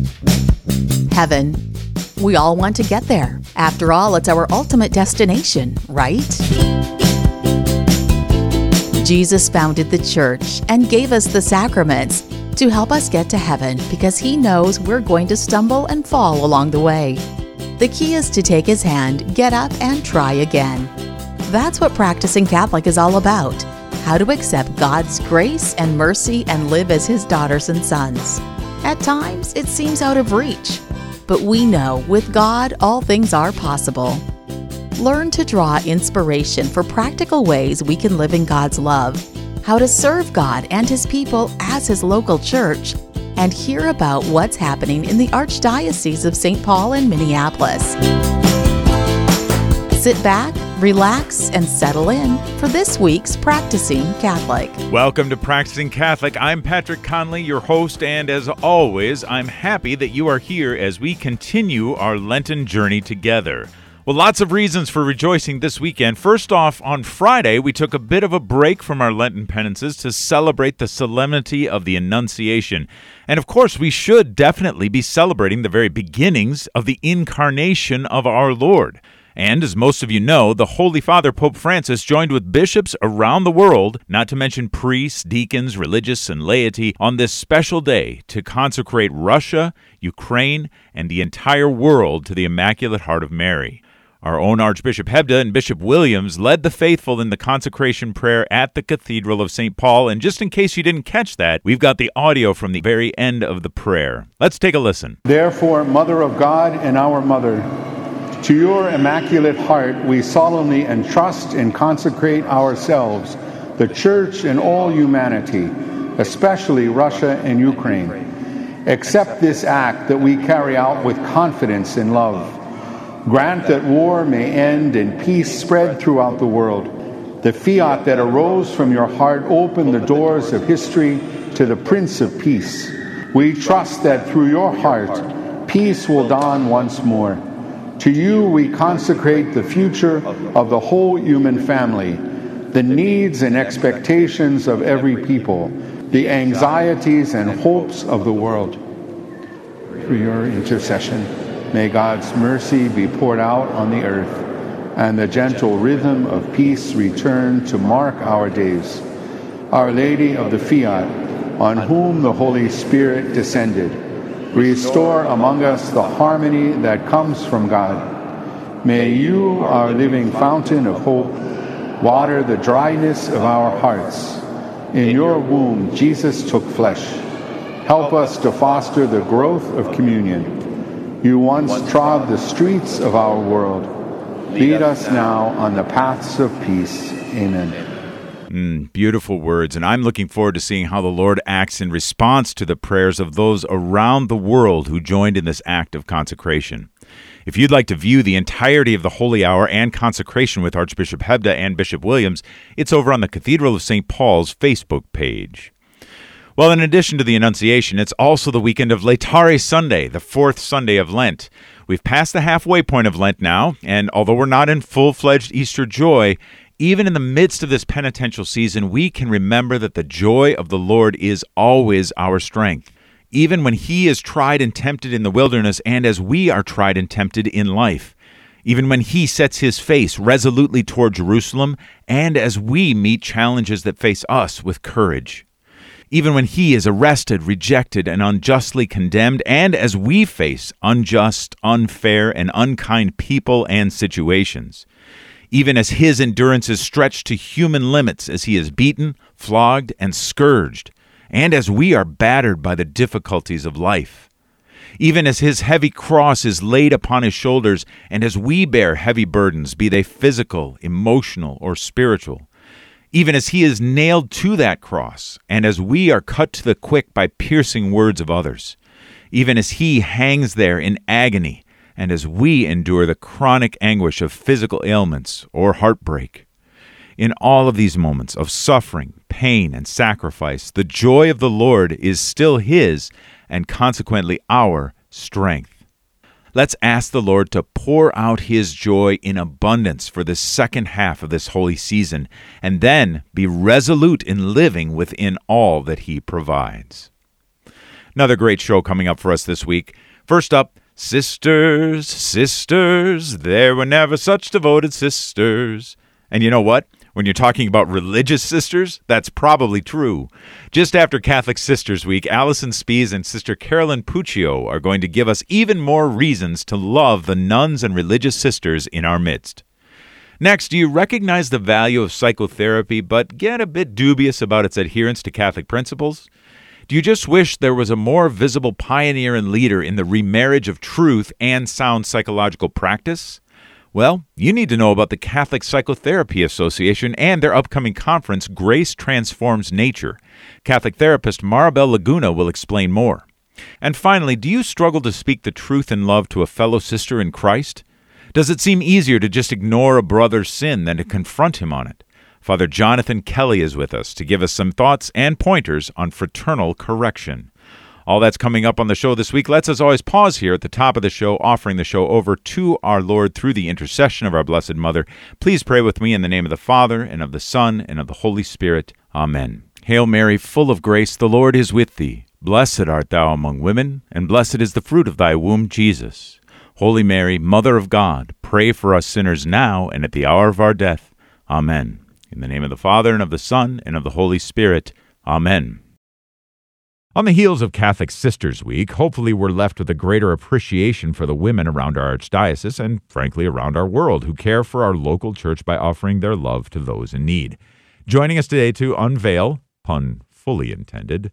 Heaven. We all want to get there. After all, it's our ultimate destination, right? Jesus founded the church and gave us the sacraments to help us get to heaven because he knows we're going to stumble and fall along the way. The key is to take his hand, get up, and try again. That's what practicing Catholic is all about. How to accept God's grace and mercy and live as his daughters and sons. At times, it seems out of reach. But we know with God, all things are possible. Learn to draw inspiration for practical ways we can live in God's love, how to serve God and his people as his local church, and hear about what's happening in the Archdiocese of St. Paul and Minneapolis. Sit back, relax, and settle in for this week's Practicing Catholic. Welcome to Practicing Catholic. I'm Patrick Conley, your host, and as always, I'm happy that you are here as we continue our Lenten journey together. Well, lots of reasons for rejoicing this weekend. First off, on Friday, we took a bit of a break from our Lenten penances to celebrate the solemnity of the Annunciation. And of course, we should definitely be celebrating the very beginnings of the incarnation of our Lord. And as most of you know, the Holy Father Pope Francis joined with bishops around the world, not to mention priests, deacons, religious, and laity, on this special day to consecrate Russia, Ukraine, and the entire world to the Immaculate Heart of Mary. Our own Archbishop Hebda and Bishop Williams led the faithful in the consecration prayer at the Cathedral of St. Paul, and just in case you didn't catch that, we've got the audio from the very end of the prayer. Let's take a listen. Therefore, Mother of God and our Mother, to your Immaculate Heart we solemnly entrust and consecrate ourselves, the Church and all humanity, especially Russia and Ukraine. Accept this act that we carry out with confidence and love. Grant that war may end and peace spread throughout the world. The fiat that arose from your heart open the doors of history to the Prince of Peace. We trust that through your heart, peace will dawn once more. To you we consecrate the future of the whole human family, the needs and expectations of every people, the anxieties and hopes of the world. Through your intercession, may God's mercy be poured out on the earth, and the gentle rhythm of peace return to mark our days. Our Lady of the Fiat, on whom the Holy Spirit descended, restore among us the harmony that comes from God. May you, our living fountain of hope, water the dryness of our hearts. In your womb, Jesus took flesh. Help us to foster the growth of communion. You once trod the streets of our world. Lead us now on the paths of peace. Amen. Beautiful words, and I'm looking forward to seeing how the Lord acts in response to the prayers of those around the world who joined in this act of consecration. If you'd like to view the entirety of the Holy Hour and consecration with Archbishop Hebda and Bishop Williams, it's over on the Cathedral of St. Paul's Facebook page. Well, in addition to the Annunciation, it's also the weekend of Laetare Sunday, the fourth Sunday of Lent. We've passed the halfway point of Lent now, and although we're not in full-fledged Easter joy, even in the midst of this penitential season, we can remember that the joy of the Lord is always our strength. Even when he is tried and tempted in the wilderness, and as we are tried and tempted in life. Even when he sets his face resolutely toward Jerusalem, and as we meet challenges that face us with courage. Even when he is arrested, rejected, and unjustly condemned, and as we face unjust, unfair, and unkind people and situations. Even as his endurance is stretched to human limits as he is beaten, flogged, and scourged, and as we are battered by the difficulties of life. Even as his heavy cross is laid upon his shoulders, and as we bear heavy burdens, be they physical, emotional, or spiritual. Even as he is nailed to that cross, and as we are cut to the quick by piercing words of others. Even as he hangs there in agony, and as we endure the chronic anguish of physical ailments or heartbreak. In all of these moments of suffering, pain, and sacrifice, the joy of the Lord is still his, and consequently our, strength. Let's ask the Lord to pour out his joy in abundance for the second half of this holy season, and then be resolute in living within all that he provides. Another great show coming up for us this week. First up, sisters, sisters, there were never such devoted sisters. And you know what? When you're talking about religious sisters, that's probably true. Just after Catholic Sisters Week, Allison Spies and Sister Carolyn Puccio are going to give us even more reasons to love the nuns and religious sisters in our midst. Next, do you recognize the value of psychotherapy but get a bit dubious about its adherence to Catholic principles? Do you just wish there was a more visible pioneer and leader in the remarriage of truth and sound psychological practice? Well, you need to know about the Catholic Psychotherapy Association and their upcoming conference, Grace Transforms Nature. Catholic therapist Maribel Laguna will explain more. And finally, do you struggle to speak the truth in love to a fellow sister in Christ? Does it seem easier to just ignore a brother's sin than to confront him on it? Father Jonathan Kelly is with us to give us some thoughts and pointers on fraternal correction. All that's coming up on the show this week. Let's, as always, pause here at the top of the show, offering the show over to our Lord through the intercession of our Blessed Mother. Please pray with me in the name of the Father, and of the Son, and of the Holy Spirit. Amen. Hail Mary, full of grace, the Lord is with thee. Blessed art thou among women, and blessed is the fruit of thy womb, Jesus. Holy Mary, Mother of God, pray for us sinners now and at the hour of our death. Amen. In the name of the Father, and of the Son, and of the Holy Spirit. Amen. On the heels of Catholic Sisters Week, hopefully we're left with a greater appreciation for the women around our archdiocese and, frankly, around our world who care for our local church by offering their love to those in need. Joining us today to unveil, pun fully intended,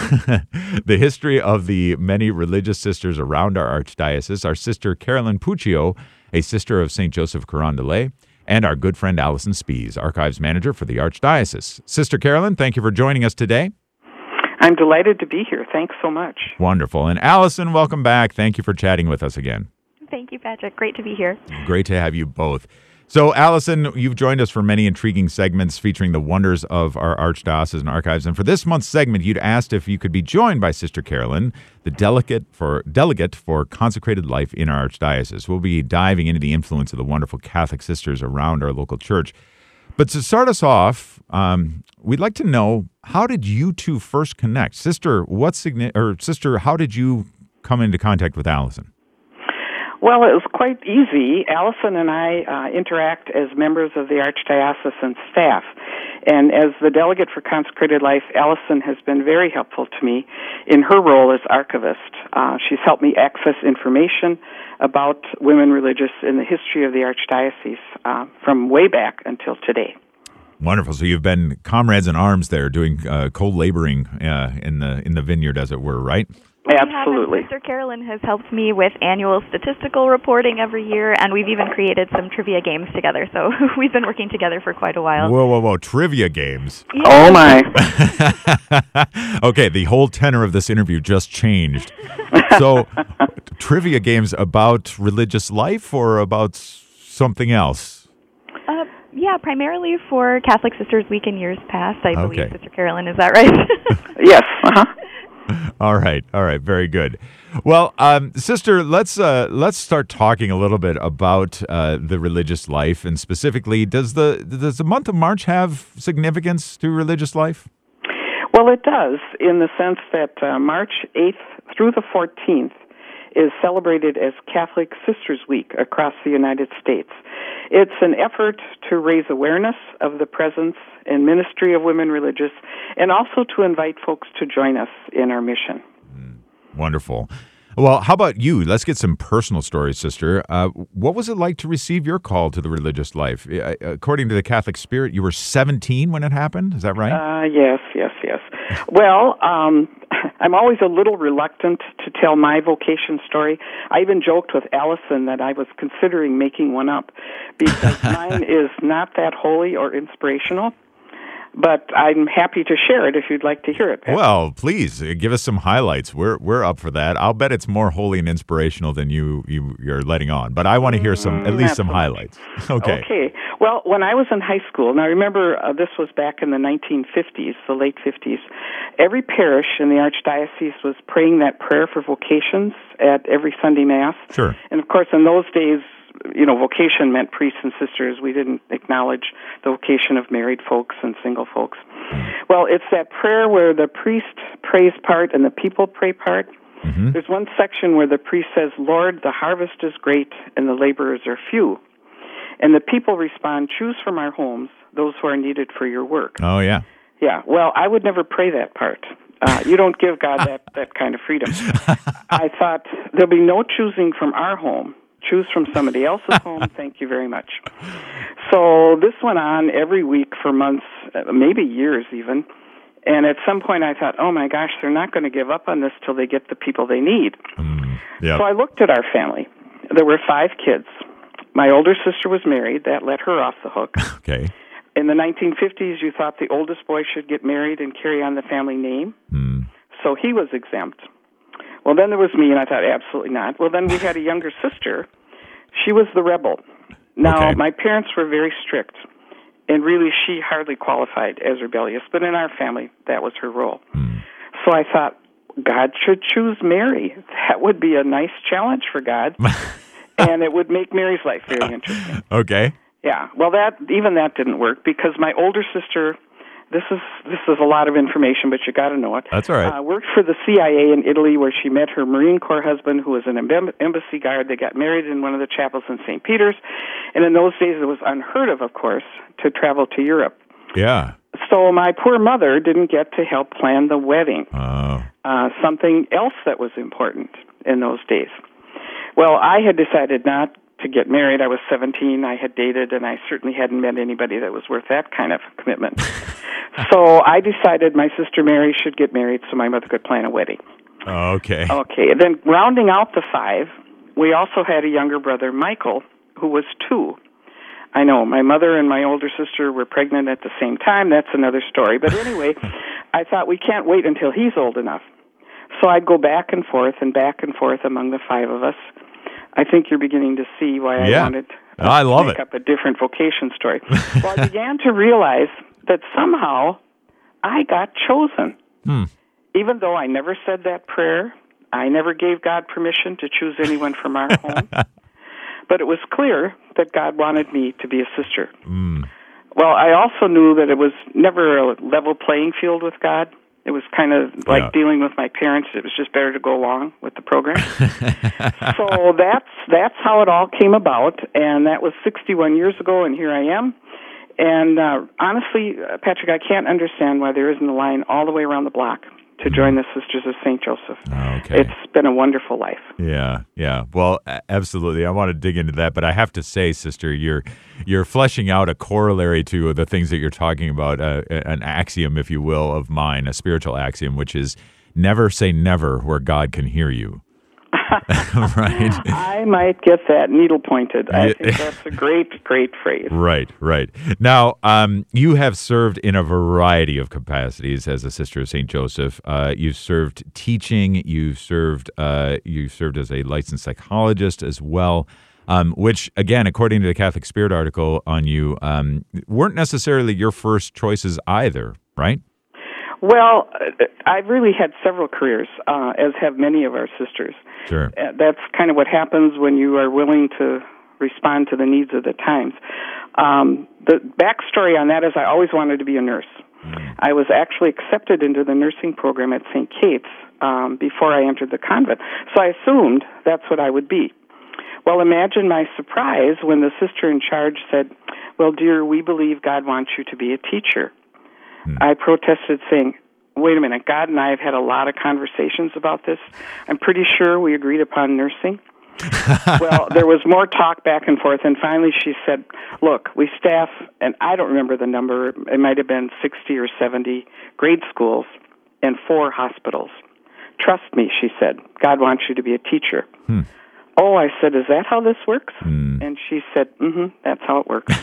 the history of the many religious sisters around our archdiocese are Sister Carolyn Puccio, a sister of St. Joseph Carondelet, and our good friend Allison Spies, Archives Manager for the Archdiocese. Sister Carolyn, thank you for joining us today. I'm delighted to be here. Thanks so much. Wonderful. And Allison, welcome back. Thank you for chatting with us again. Thank you, Patrick. Great to be here. Great to have you both. So, Allison, you've joined us for many intriguing segments featuring the wonders of our Archdiocesan archives. And for this month's segment, you'd asked if you could be joined by Sister Carolyn, the delegate for consecrated life in our Archdiocese. We'll be diving into the influence of the wonderful Catholic sisters around our local church. But to start us off, we'd like to know, how did you two first connect? Sister, Sister, how did you come into contact with Allison? Well, it was quite easy. Allison and I interact as members of the Archdiocesan staff. And as the delegate for consecrated life, Allison has been very helpful to me in her role as archivist. She's helped me access information about women religious in the history of the Archdiocese from way back until today. Wonderful. So you've been comrades in arms there, doing co-laboring in the vineyard, as it were, right? Absolutely. Sister Carolyn has helped me with annual statistical reporting every year, and we've even created some trivia games together. So we've been working together for quite a while. Whoa. Trivia games. Yeah. Oh, my. Okay, the whole tenor of this interview just changed. So, trivia games about religious life or about something else? Yeah, primarily for Catholic Sisters Week in years past, I believe, Okay. Sister Carolyn. Is that right? Yes. All right, very good. Well, Sister, let's start talking a little bit about the religious life, and specifically, does the month of March have significance to religious life? Well, it does, in the sense that March 8th through the 14th is celebrated as Catholic Sisters Week across the United States. It's an effort to raise awareness of the presence and ministry of women religious, and also to invite folks to join us in our mission. Wonderful. Well, how about you? Let's get some personal stories, Sister. What was it like to receive your call to the religious life? According to the Catholic Spirit, you were 17 when it happened. Is that right? Yes. Well, I'm always a little reluctant to tell my vocation story. I even joked with Allison that I was considering making one up because mine is not that holy or inspirational. But I'm happy to share it if you'd like to hear it, Pat. Well, please give us some highlights. We're up for that. I'll bet it's more holy and inspirational than you're letting on. But I want to hear at least some highlights. Okay. Well, when I was in high school, now remember this was back in the 1950s, the late 50s. Every parish in the Archdiocese was praying that prayer for vocations at every Sunday Mass. Sure. And of course, in those days, vocation meant priests and sisters. We didn't acknowledge the vocation of married folks and single folks. Well, it's that prayer where the priest prays part and the people pray part. Mm-hmm. There's one section where the priest says, Lord, the harvest is great and the laborers are few. And the people respond, choose from our homes those who are needed for your work. Oh, yeah. Yeah, well, I would never pray that part. You don't give God that kind of freedom. I thought, there'll be no choosing from our home. Choose from somebody else's home. Thank you very much. So this went on every week for months, maybe years even. And at some point I thought, oh my gosh, they're not going to give up on this till they get the people they need. Yep. So I looked at our family. There were 5 kids. My older sister was married. That let her off the hook. Okay. In the 1950s, you thought the oldest boy should get married and carry on the family name. So he was exempt. Well, then there was me, and I thought, absolutely not. Well, then we had a younger sister. She was the rebel. Now, Okay. my parents were very strict, and really she hardly qualified as rebellious, but in our family, that was her role. So I thought, God should choose Mary. That would be a nice challenge for God, and it would make Mary's life very interesting. Okay. Yeah, well, that didn't work because my older sister, this is a lot of information, but you got to know it. That's all right. Worked for the CIA in Italy, where she met her Marine Corps husband, who was an embassy guard. They got married in one of the chapels in St. Peter's, and in those days it was unheard of course, to travel to Europe. Yeah. So my poor mother didn't get to help plan the wedding. Oh. Something else that was important in those days. Well, I had decided not to get married. I was 17. I had dated, and I certainly hadn't met anybody that was worth that kind of commitment. So I decided my sister Mary should get married so my mother could plan a wedding. Okay. Okay. Then rounding out the 5, we also had a younger brother, Michael, who was 2. I know, my mother and my older sister were pregnant at the same time. That's another story. But anyway, I thought we can't wait until he's old enough. So I'd go back and forth among the 5 of us. I think you're beginning to see why I wanted to make up a different vocation story. Well, I began to realize that somehow I got chosen. Even though I never said that prayer, I never gave God permission to choose anyone from our home. But it was clear that God wanted me to be a sister. Well, I also knew that it was never a level playing field with God. It was kind of like dealing with my parents. It was just better to go along with the program. So that's how it all came about, and that was 61 years ago, and here I am. And honestly, Patrick, I can't understand why there isn't a line all the way around the block to join the Sisters of St. Joseph. Okay. It's been a wonderful life. Yeah. Well, absolutely. I want to dig into that, but I have to say, sister, you're fleshing out a corollary to the things that you're talking about, an axiom, if you will, of mine, a spiritual axiom, which is never say never where God can hear you. Right? I might get that needle-pointed. I think that's a great, great phrase. Right. Now, you have served in a variety of capacities as a Sister of St. Joseph. You've served teaching. You've served as a licensed psychologist as well, which, again, according to the Catholic Spirit article on you, weren't necessarily your first choices either, right? Well, I've really had several careers, as have many of our sisters. Sure. That's kind of what happens when you are willing to respond to the needs of the times. The backstory on that is I always wanted to be a nurse. I was actually accepted into the nursing program at St. Kate's before I entered the convent, so I assumed that's what I would be. Well, imagine my surprise when the sister in charge said, well, dear, we believe God wants you to be a teacher. I protested, saying, wait a minute, God and I have had a lot of conversations about this. I'm pretty sure we agreed upon nursing. Well, there was more talk back and forth, and finally she said, look, we staff, and I don't remember the number, it might have been 60 or 70 grade schools and 4 hospitals. Trust me, she said, God wants you to be a teacher. Oh, I said, is that how this works? And she said, that's how it works.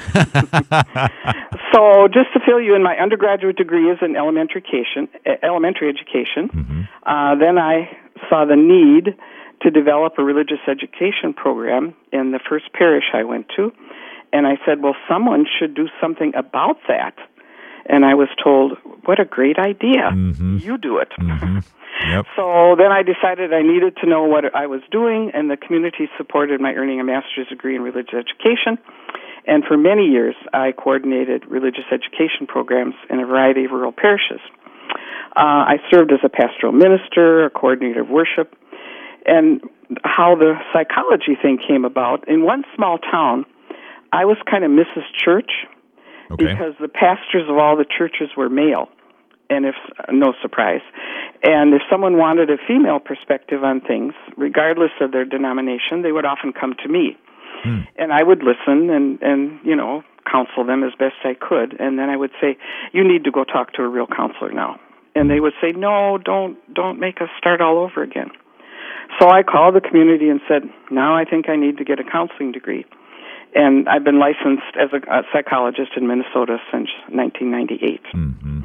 So just to fill you in, my undergraduate degree is in elementary education. Then I saw the need to develop a religious education program in the first parish I went to. And I said, well, someone should do something about that. And I was told, what a great idea. Mm-hmm. You do it. Mm-hmm. Yep. So then I decided I needed to know what I was doing, and the community supported my earning a master's degree in religious education. And for many years, I coordinated religious education programs in a variety of rural parishes. I served as a pastoral minister, a coordinator of worship, and how the psychology thing came about. In one small town, I was kind of Mrs. Church, because the pastors of all the churches were male, and no surprise. And if someone wanted a female perspective on things, regardless of their denomination, they would often come to me. And I would listen and counsel them as best I could. And then I would say, you need to go talk to a real counselor now. And they would say, no, don't make us start all over again. So I called the community and said, now I think I need to get a counseling degree. And I've been licensed as a psychologist in Minnesota since 1998. Mm-hmm.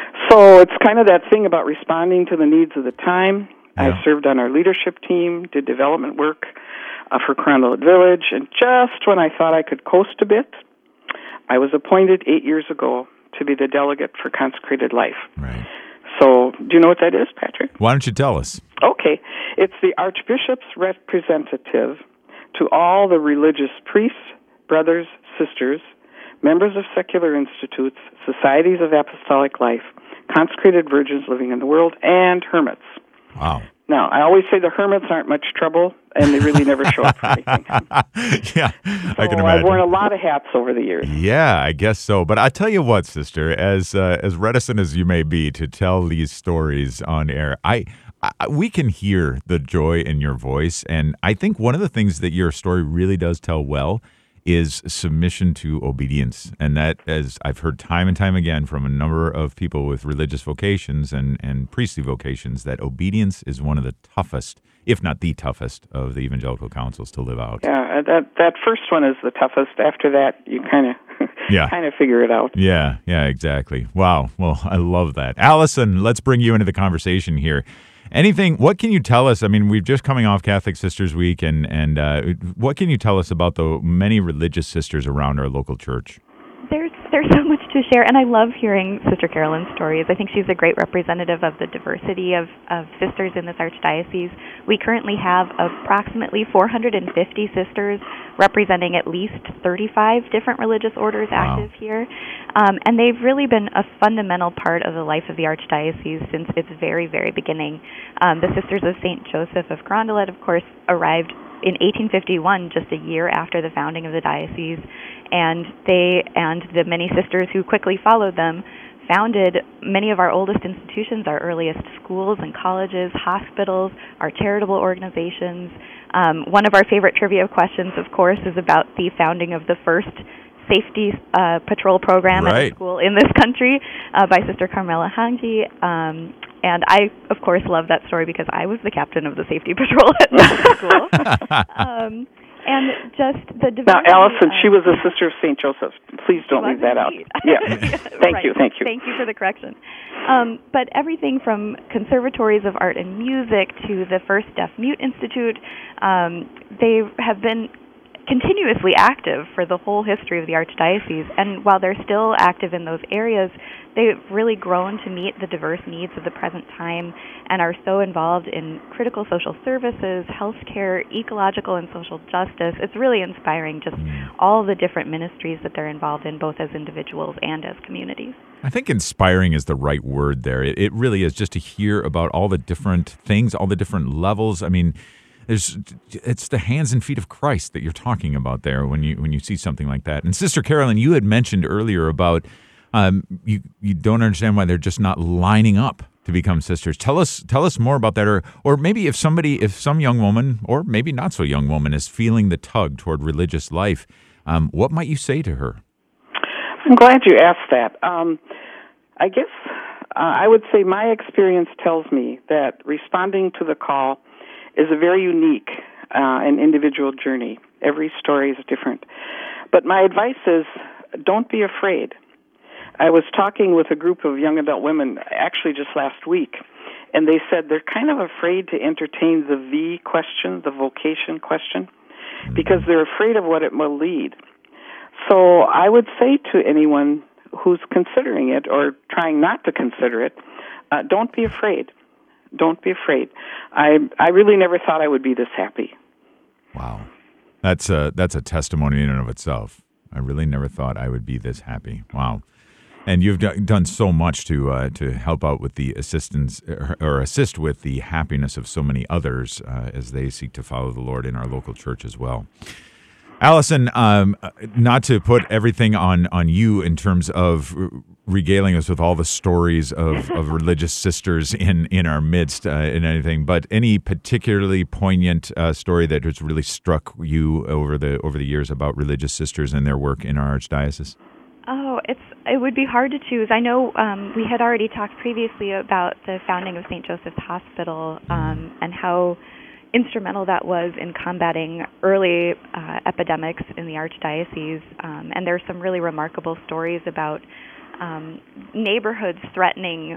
So it's kind of that thing about responding to the needs of the time. Yeah. I served on our leadership team, did development work for Carondelet Village, and just when I thought I could coast a bit, I was appointed 8 years ago to be the delegate for Consecrated Life. Right. So do you know what that is, Patrick? Why don't you tell us? Okay. It's the Archbishop's representative to all the religious priests, brothers, sisters, members of secular institutes, societies of apostolic life, consecrated virgins living in the world, and hermits. Wow. Now, I always say the hermits aren't much trouble, and they really never show up for anything. Yeah, so I can imagine. I've worn a lot of hats over the years. Yeah, I guess so. But I tell you what, sister, as reticent as you may be to tell these stories on air, we can hear the joy in your voice, and I think one of the things that your story really does tell well is submission to obedience. And that, as I've heard time and time again from a number of people with religious vocations and priestly vocations, that obedience is one of the toughest, if not the toughest, of the evangelical counsels to live out. Yeah, that first one is the toughest. After that, you kind of figure it out. Yeah, exactly. Wow. Well, I love that. Allison, let's bring you into the conversation here. What can you tell us? I mean, we're just coming off Catholic Sisters Week, and what can you tell us about the many religious sisters around our local church? There's so much to share, and I love hearing Sister Carolyn's stories. I think she's a great representative of the diversity of sisters in this archdiocese. We currently have approximately 450 sisters representing at least 35 different religious orders active here, and they've really been a fundamental part of the life of the archdiocese since its very, very beginning. The Sisters of St. Joseph of Carondelet, of course, arrived in 1851, just a year after the founding of the diocese, and they and the many sisters who quickly followed them founded many of our oldest institutions, our earliest schools and colleges, hospitals, our charitable organizations. One of our favorite trivia questions, of course, is about the founding of the first safety patrol program at a school in this country by Sister Carmela Hangi. And I, of course, love that story because I was the captain of the safety patrol at that school. And just the diversity. Now, Allison, she was a sister of St. Joseph. Please don't leave that out. Yeah. Thank you. Thank you for the correction. But everything from conservatories of art and music to the first Deaf-Mute Institute, they have been continuously active for the whole history of the Archdiocese. And while they're still active in those areas, they've really grown to meet the diverse needs of the present time and are so involved in critical social services, healthcare, ecological and social justice. It's really inspiring, just all the different ministries that they're involved in, both as individuals and as communities. I think inspiring is the right word there. It really is, just to hear about all the different things, all the different levels. I mean, it's the hands and feet of Christ that you're talking about there when you see something like that. And Sister Carolyn, you had mentioned earlier about you don't understand why they're just not lining up to become sisters. Tell us more about that, or maybe if some young woman, or maybe not so young woman, is feeling the tug toward religious life, what might you say to her? I'm glad you asked that. I guess I would say my experience tells me that responding to the call is a very unique and individual journey. Every story is different. But my advice is, don't be afraid. I was talking with a group of young adult women actually just last week, and they said they're kind of afraid to entertain the V question, the vocation question, because they're afraid of what it will lead. So I would say to anyone who's considering it or trying not to consider it, don't be afraid. Don't be afraid. I really never thought I would be this happy. Wow. That's a testimony in and of itself. I really never thought I would be this happy. Wow. And you've done so much to help out with the assistance or assist with the happiness of so many others as they seek to follow the Lord in our local church as well. Allison, not to put everything on you in terms of regaling us with all the stories of religious sisters in our midst and anything, but any particularly poignant story that has really struck you over the years about religious sisters and their work in our archdiocese? Oh, it would be hard to choose. I know we had already talked previously about the founding of St. Joseph's Hospital and how instrumental that was in combating early epidemics in the archdiocese. And there's some really remarkable stories about neighborhoods threatening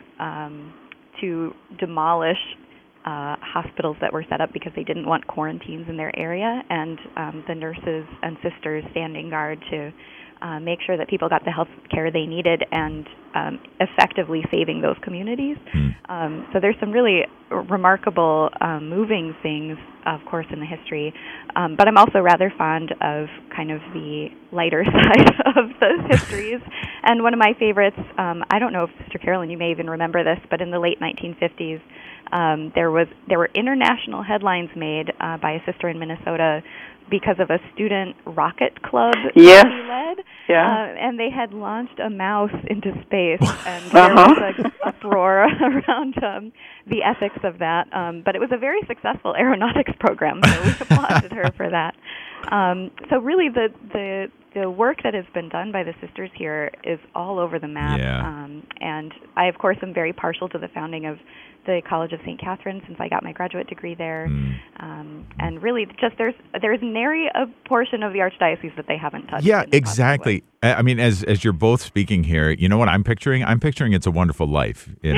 to demolish hospitals that were set up because they didn't want quarantines in their area, and the nurses and sisters standing guard to make sure that people got the health care they needed and effectively saving those communities. So there's some really remarkable, moving things, of course, in the history. But I'm also rather fond of kind of the lighter side of those histories. And one of my favorites, I don't know if Sister Carolyn, you may even remember this, but in the late 1950s, there were international headlines made by a sister in Minnesota because of a student rocket club yes. that he led. Yeah. And they had launched a mouse into space, and there was an uproar around the ethics of that. But it was a very successful aeronautics program, so we applauded her for that. So really the work that has been done by the sisters here is all over the map. Yeah. And I, of course, am very partial to the founding of the College of St. Catherine since I got my graduate degree there. And really, just there's nary a portion of the archdiocese that they haven't touched. Yeah, exactly. I mean, as you're both speaking here, you know what I'm picturing? I'm picturing It's a Wonderful Life. You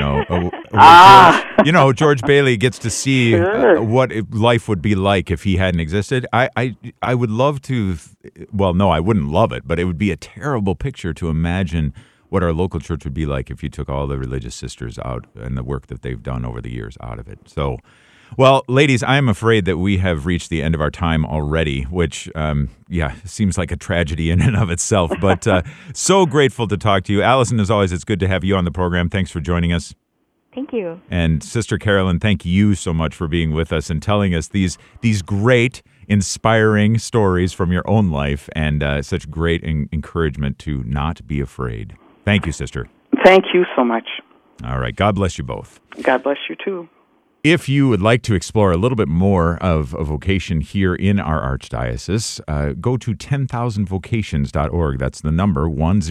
know, George Bailey gets to see what life would be like if he hadn't existed. I would love to. Well, no, I wouldn't love it, but it would be a terrible picture to imagine what our local church would be like if you took all the religious sisters out and the work that they've done over the years out of it. So, well, ladies, I am afraid that we have reached the end of our time already, which, seems like a tragedy in and of itself. But so grateful to talk to you. Allison, as always, it's good to have you on the program. Thanks for joining us. Thank you. And Sister Carolyn, thank you so much for being with us and telling us these great, inspiring stories from your own life and such great encouragement to not be afraid. Thank you, Sister. Thank you so much. All right. God bless you both. God bless you, too. If you would like to explore a little bit more of a vocation here in our archdiocese, go to 10,000vocations.org. That's the number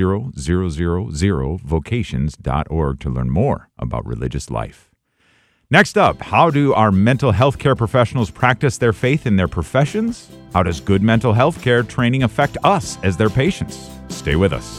10,000vocations.org to learn more about religious life. Next up, how do our mental health care professionals practice their faith in their professions? How does good mental health care training affect us as their patients? Stay with us.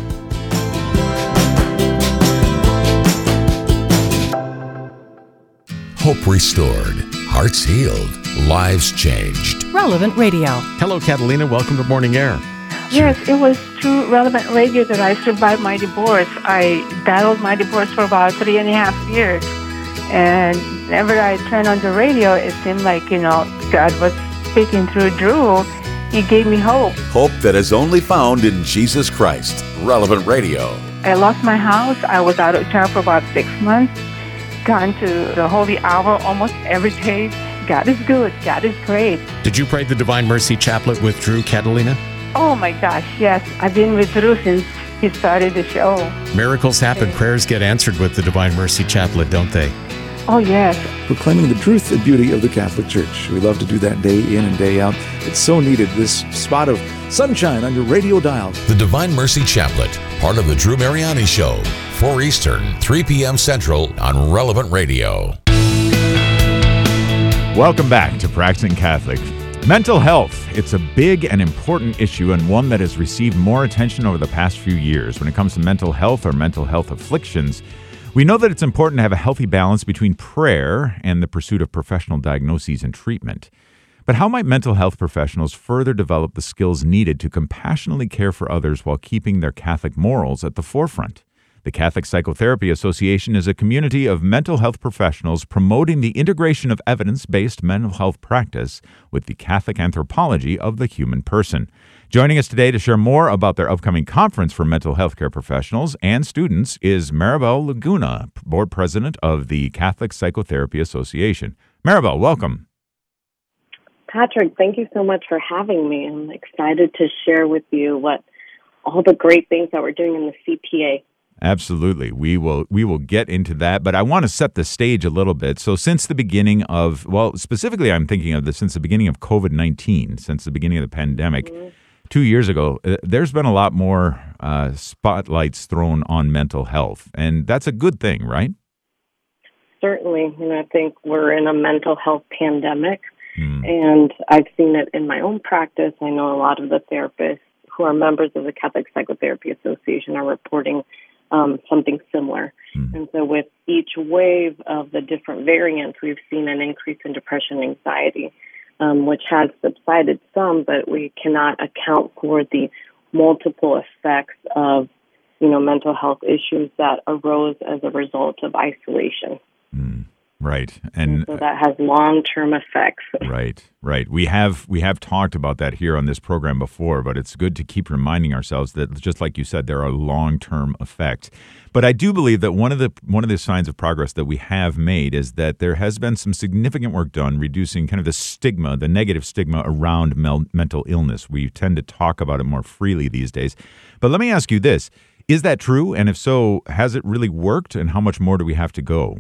Hope restored, hearts healed, lives changed. Relevant Radio. Hello, Catalina. Welcome to Morning Air. Yes, it was through Relevant Radio that I survived my divorce. I battled my divorce for about 3.5 years. And whenever I turned on the radio, it seemed like, God was speaking through Drew. He gave me hope. Hope that is only found in Jesus Christ. Relevant Radio. I lost my house. I was out of town for about 6 months. Gone to the Holy Hour almost every day. God is good. God is great. Did you pray the Divine Mercy Chaplet with Drew, Catalina? Oh, my gosh, yes. I've been with Drew since he started the show. Miracles happen. Prayers get answered with the Divine Mercy Chaplet, don't they? Oh, yes. Proclaiming the truth and beauty of the Catholic Church. We love to do that day in and day out. It's so needed, this spot of sunshine on your radio dial. The Divine Mercy Chaplet, part of the Drew Mariani Show, 4 Eastern, 3 p.m. Central on Relevant Radio. Welcome back to Practicing Catholic. Mental health, it's a big and important issue and one that has received more attention over the past few years. When it comes to mental health or mental health afflictions, we know that it's important to have a healthy balance between prayer and the pursuit of professional diagnoses and treatment. But how might mental health professionals further develop the skills needed to compassionately care for others while keeping their Catholic morals at the forefront? The Catholic Psychotherapy Association is a community of mental health professionals promoting the integration of evidence-based mental health practice with the Catholic anthropology of the human person. Joining us today to share more about their upcoming conference for mental health care professionals and students is Maribel Laguna, board president of the Catholic Psychotherapy Association. Maribel, welcome. Patrick, thank you so much for having me. I'm excited to share with you all the great things that we're doing in the CPA. Absolutely. We will get into that, but I want to set the stage a little bit. So since the beginning of, specifically I'm thinking of this since the beginning of COVID-19, since the beginning of the pandemic, 2 years ago, there's been a lot more spotlights thrown on mental health, and that's a good thing, right? Certainly. I think we're in a mental health pandemic. And I've seen it in my own practice. I know a lot of the therapists who are members of the Catholic Psychotherapy Association are reporting something similar. And so with each wave of the different variants, we've seen an increase in depression and anxiety, which has subsided some, but we cannot account for the multiple effects of, mental health issues that arose as a result of isolation. Right. And so that has long-term effects. Right. We have talked about that here on this program before, but it's good to keep reminding ourselves that, just like you said, there are long-term effects. But I do believe that one of the signs of progress that we have made is that there has been some significant work done reducing kind of the stigma, the negative stigma around mental illness. We tend to talk about it more freely these days. But let me ask you this. Is that true? And if so, has it really worked? And how much more do we have to go?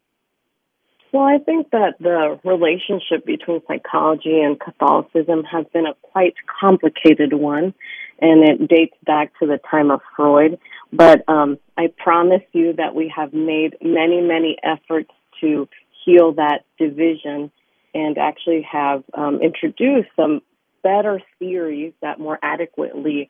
Well, I think that the relationship between psychology and Catholicism has been a quite complicated one, and it dates back to the time of Freud. But I promise you that we have made many, many efforts to heal that division and actually have introduced some better theories that more adequately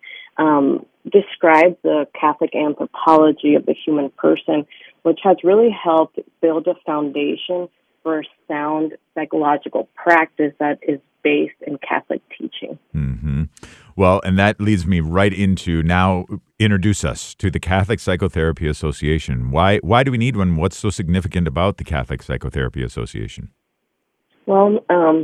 describe the Catholic anthropology of the human person, which has really helped build a foundation for a sound psychological practice that is based in Catholic teaching. Mm-hmm. Well, and that leads me right into now introduce us to the Catholic Psychotherapy Association. Why do we need one? What's so significant about the Catholic Psychotherapy Association? Well,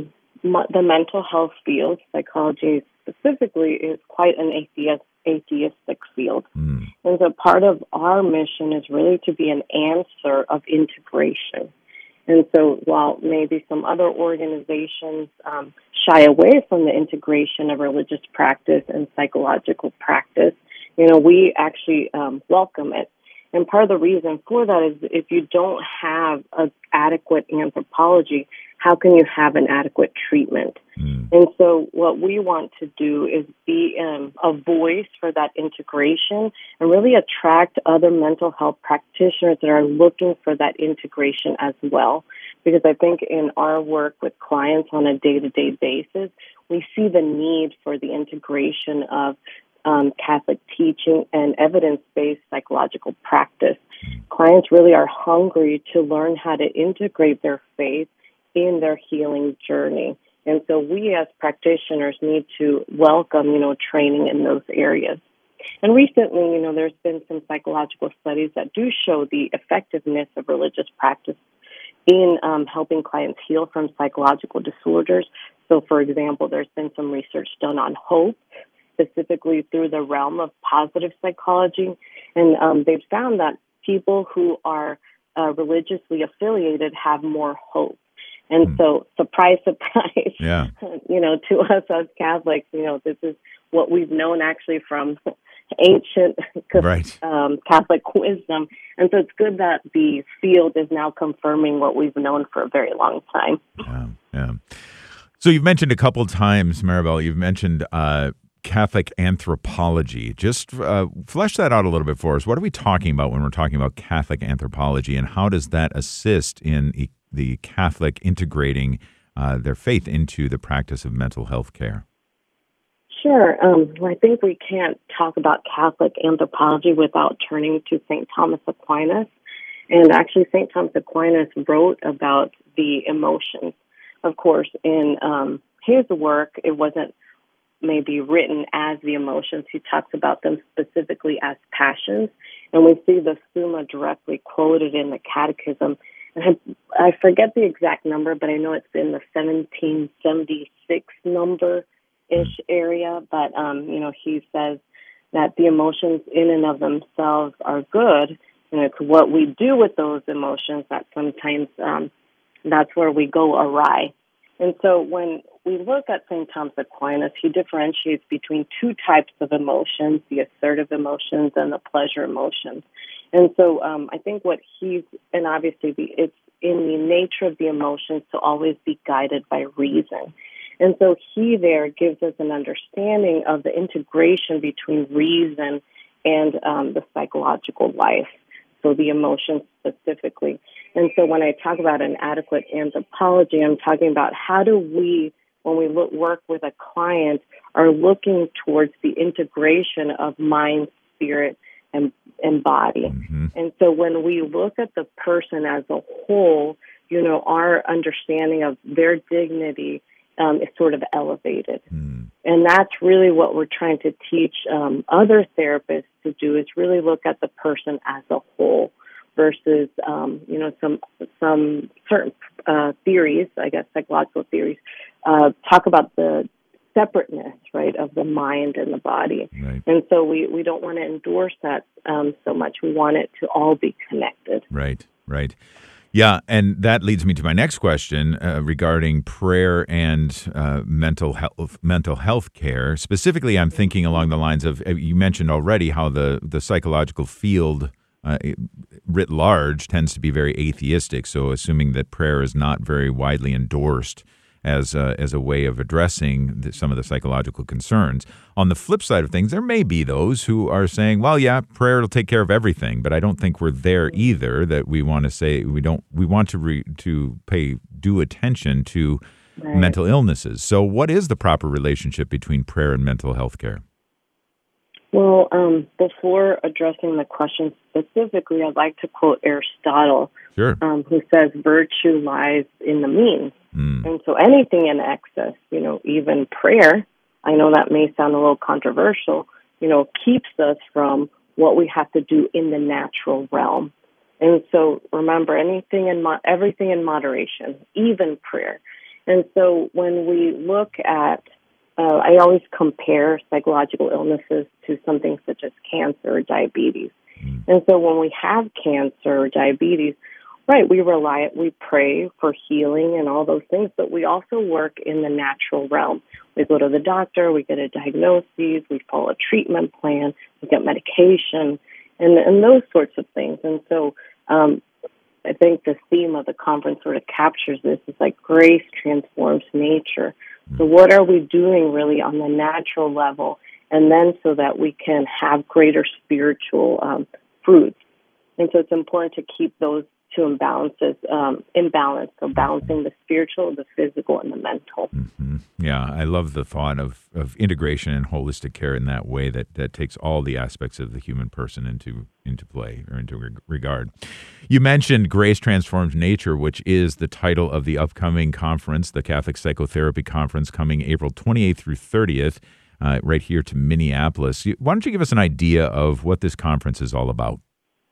the mental health field, psychology specifically, is quite an atheistic field. And so part of our mission is really to be an answer of integration. And so while maybe some other organizations shy away from the integration of religious practice and psychological practice, we actually welcome it. And part of the reason for that is if you don't have an adequate anthropology, how can you have an adequate treatment? And so what we want to do is be a voice for that integration and really attract other mental health practitioners that are looking for that integration as well. Because I think in our work with clients on a day-to-day basis, we see the need for the integration of Catholic teaching and evidence-based psychological practice. Clients really are hungry to learn how to integrate their faith in their healing journey. And so we as practitioners need to welcome, training in those areas. And recently, there's been some psychological studies that do show the effectiveness of religious practice in helping clients heal from psychological disorders. So, for example, there's been some research done on hope, specifically through the realm of positive psychology. And they've found that people who are religiously affiliated have more hope. And so, surprise, surprise, to us as Catholics, this is what we've known actually from ancient Catholic wisdom. And so it's good that the field is now confirming what we've known for a very long time. Yeah. So you've mentioned a couple of times, Maribel, you've mentioned Catholic anthropology. Just flesh that out a little bit for us. What are we talking about when we're talking about Catholic anthropology, and how does that assist in the Catholic integrating their faith into the practice of mental health care? Sure. I think we can't talk about Catholic anthropology without turning to St. Thomas Aquinas. And actually, St. Thomas Aquinas wrote about the emotions. Of course, in his work, it wasn't maybe written as the emotions. He talks about them specifically as passions. And we see the Summa directly quoted in the Catechism. And I forget the exact number, but I know it's in the 1776 number-ish area. But, he says that the emotions in and of themselves are good. And it's what we do with those emotions that sometimes that's where we go awry. And so when we look at St. Thomas Aquinas, he differentiates between two types of emotions, the assertive emotions and the pleasure emotions. And so I think and obviously it's in the nature of the emotions to always be guided by reason. And so he there gives us an understanding of the integration between reason and the psychological life, so the emotions specifically. And so when I talk about an adequate anthropology, I'm talking about how do we, when we work with a client, are looking towards the integration of mind, spirit, and body. Mm-hmm. And so when we look at the person as a whole, our understanding of their dignity is sort of elevated. Mm. And that's really what we're trying to teach other therapists to do, is really look at the person as a whole versus, some certain theories, I guess psychological theories, talk about the separateness, right, of the mind and the body. Right. And so we don't want to endorse that so much. We want it to all be connected. Right. Yeah, and that leads me to my next question regarding prayer and mental health care. Specifically, I'm thinking along the lines of, you mentioned already how the psychological field writ large tends to be very atheistic, so assuming that prayer is not very widely endorsed as a way of addressing some of the psychological concerns. On the flip side of things, there may be those who are saying, well, yeah, prayer will take care of everything, but I don't think we're there either, that we want to say we want to pay due attention to mental illnesses. So what is the proper relationship between prayer and mental health care? Well, before addressing the question specifically, I'd like to quote Aristotle, sure. Who says virtue lies in the means. Mm. And so anything in excess, even prayer, I know that may sound a little controversial, keeps us from what we have to do in the natural realm. And so remember, everything in moderation, even prayer. And so when we look at I always compare psychological illnesses to something such as cancer or diabetes. Mm. And so when we have cancer or diabetes, right, we pray for healing and all those things, but we also work in the natural realm. We go to the doctor, we get a diagnosis, we follow a treatment plan, we get medication, and those sorts of things. And so I think the theme of the conference sort of captures this. It's like grace transforms nature. So what are we doing really on the natural level, and then so that we can have greater spiritual fruits? And so it's important to keep those two imbalances in balance, so balancing the spiritual, the physical, and the mental. Mm-hmm. Yeah, I love the thought of integration and holistic care in that way that takes all the aspects of the human person into play or into regard. You mentioned Grace Transforms Nature, which is the title of the upcoming conference, the Catholic Psychotherapy Conference, coming April 28th through 30th, right here to Minneapolis. Why don't you give us an idea of what this conference is all about?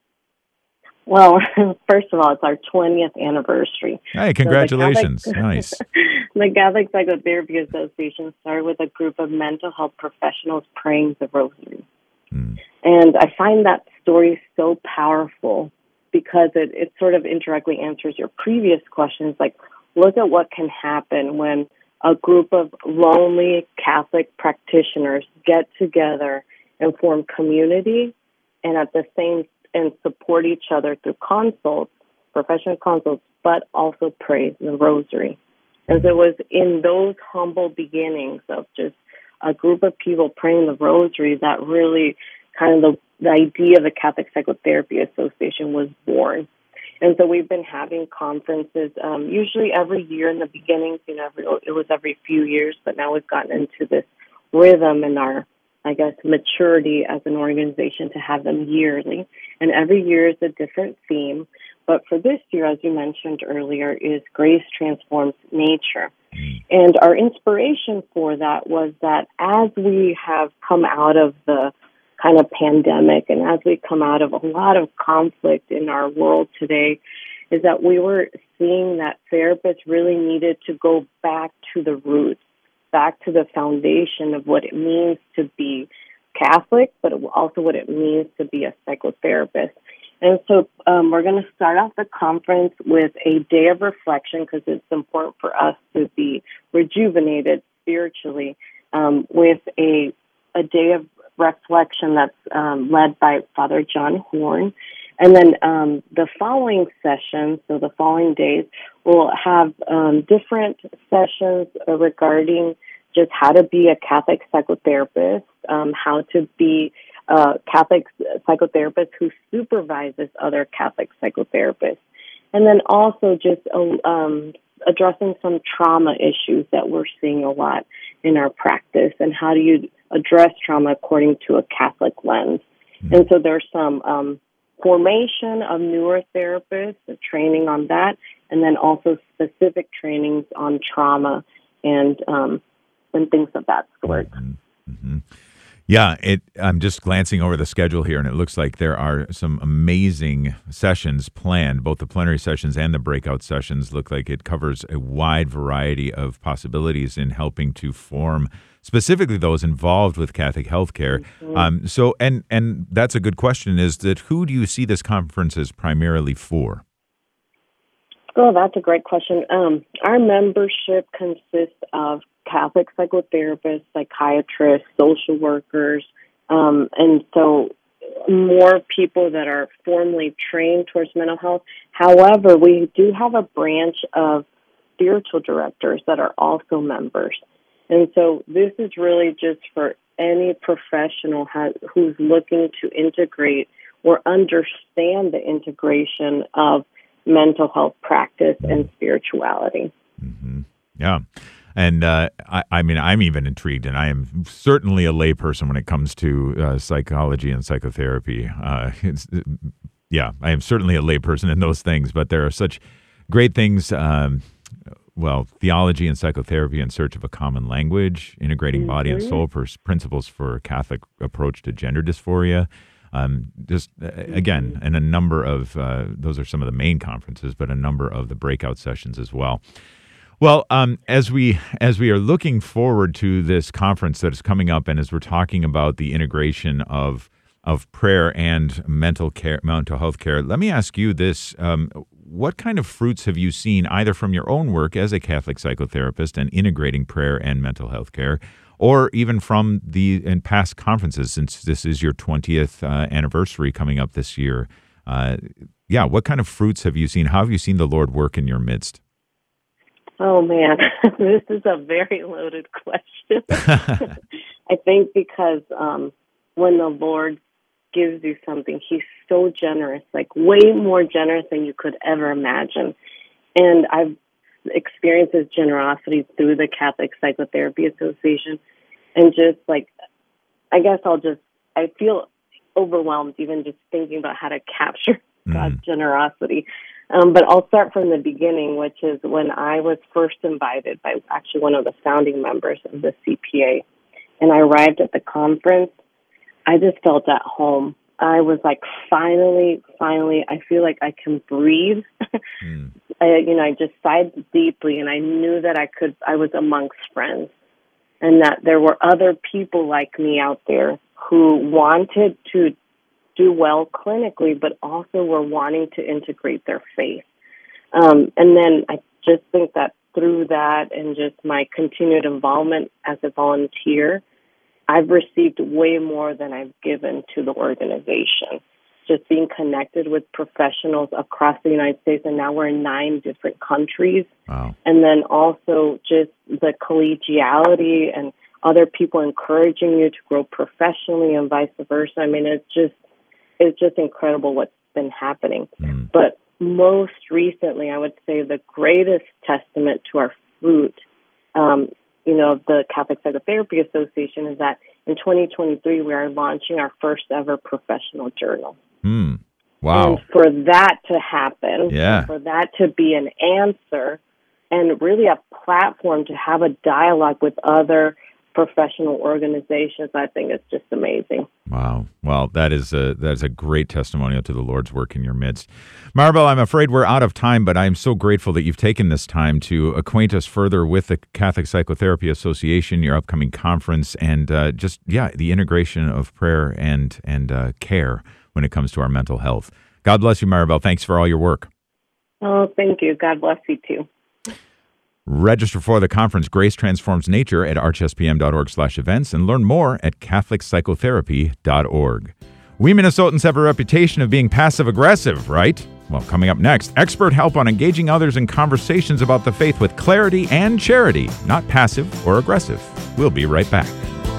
Well, first of all, it's our 20th anniversary. Hey, congratulations. Nice. The Catholic Psychotherapy Association started with a group of mental health professionals praying the rosary. Mm. And I find that story so powerful because it sort of indirectly answers your previous questions. Like, look at what can happen when a group of lonely Catholic practitioners get together and form community and at the same and support each other through consults, professional consults, but also pray the rosary. And so it was in those humble beginnings of just a group of people praying the rosary that really kind of the idea of the Catholic Psychotherapy Association was born. And so we've been having conferences usually every year in the beginning. It was every few years, but now we've gotten into this rhythm in our, maturity as an organization to have them yearly. And every year is a different theme. But for this year, as you mentioned earlier, is Grace Transforms Nature. And our inspiration for that was that as we have come out of the kind of pandemic and as we come out of a lot of conflict in our world today, is that we were seeing that therapists really needed to go back to the roots, back to the foundation of what it means to be Catholic, but also what it means to be a psychotherapist. And so we're going to start off the conference with a day of reflection because it's important for us to be rejuvenated spiritually with a day of reflection that's led by Father John Horn. And then the following session, so the following days, we'll have different sessions regarding just how to be a Catholic psychotherapist, how to be a Catholic psychotherapist who supervises other Catholic psychotherapists, and then also just addressing some trauma issues that we're seeing a lot in our practice, and how do you address trauma according to a Catholic lens. And so there's some formation of newer therapists, training on that, and then also specific trainings on trauma and things of that sort. Mm-hmm. Yeah, I'm just glancing over the schedule here, and it looks like there are some amazing sessions planned. Both the plenary sessions and the breakout sessions look like it covers a wide variety of possibilities in helping to form specifically those involved with Catholic healthcare. Mm-hmm. And that's a good question, is that who do you see this conference as primarily for? Oh, that's a great question. Our membership consists of Catholic psychotherapists, psychiatrists, social workers, and so more people that are formally trained towards mental health. However, we do have a branch of spiritual directors that are also members. And so this is really just for any professional who's looking to integrate or understand the integration of mental health practice and spirituality. Mm-hmm. Yeah. And I mean, I'm even intrigued, and I am certainly a layperson when it comes to psychology and psychotherapy. I am certainly a layperson in those things, but there are such great things, theology and psychotherapy in search of a common language, integrating body and soul principles for a Catholic approach to gender dysphoria. Again, and a number of, those are some of the main conferences, but a number of the breakout sessions as well. Well, as we are looking forward to this conference that is coming up, and as we're talking about the integration of prayer and mental health care, let me ask you this: what kind of fruits have you seen either from your own work as a Catholic psychotherapist and integrating prayer and mental health care, or even from in past conferences, since this is your 20th anniversary coming up this year? What kind of fruits have you seen? How have you seen the Lord work in your midst? Oh, man, this is a very loaded question. I think because when the Lord gives you something, he's so generous, like way more generous than you could ever imagine. And I've experienced his generosity through the Catholic Psychotherapy Association. And just like, I feel overwhelmed even just thinking about how to capture God's generosity. But I'll start from the beginning, which is when I was first invited by actually one of the founding members of the CPA. And I arrived at the conference. I just felt at home. I was like, finally, I feel like I can breathe. I just sighed deeply, and I knew that I was amongst friends, and that there were other people like me out there who wanted to do well clinically, but also were wanting to integrate their faith. And then I just think that through that and just my continued involvement as a volunteer, I've received way more than I've given to the organization. Just being connected with professionals across the United States, and now we're in 9 different countries. Wow. And then also just the collegiality and other people encouraging you to grow professionally and vice versa. I mean, it's just incredible what's been happening. But most recently, I would say the greatest testament to our fruit, of the Catholic Psychotherapy Association is that in 2023, we are launching our first ever professional journal. Wow. And for that to happen, for that to be an answer and really a platform to have a dialogue with other professional organizations. I think it's just amazing. Wow. Well, that is a great testimonial to the Lord's work in your midst. Maribel, I'm afraid we're out of time, but I'm so grateful that you've taken this time to acquaint us further with the Catholic Psychotherapy Association, your upcoming conference, and the integration of prayer and care when it comes to our mental health. God bless you, Maribel. Thanks for all your work. Oh, thank you. God bless you too. Register for the conference Grace Transforms Nature at archspm.org/events and learn more at catholicpsychotherapy.org. We Minnesotans have a reputation of being passive-aggressive, right? Well, coming up next, expert help on engaging others in conversations about the faith with clarity and charity, not passive or aggressive. We'll be right back.